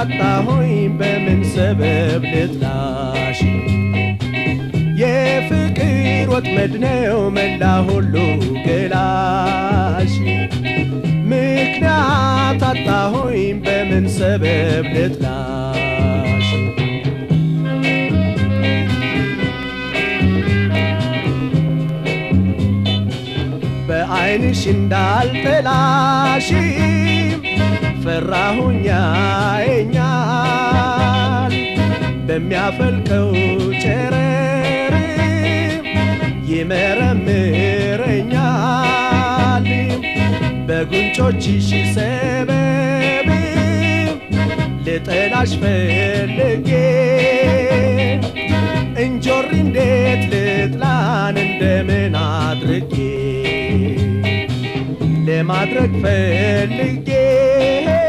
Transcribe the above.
አጣሁኝ በምን ሰበብ ልጥላሽ የፍቅር ወጥመድ ነው መላ ሁሉ ገላሽ ምክንያት አጣሁኝ በምን ሰበብ ልጥላሽ በዓይንሽ እንዳልጠላሽ ፈራሁኝ ያየኛል በሚያፈልቀው ጨረር ይመረምረኛል በጉንጮችሽ ሰበብ ልጠላሽ ፈልጌ እንጆሪ እንዴት ልጥላን እንደምን አድርጌ ለማድረግ ፈልጌ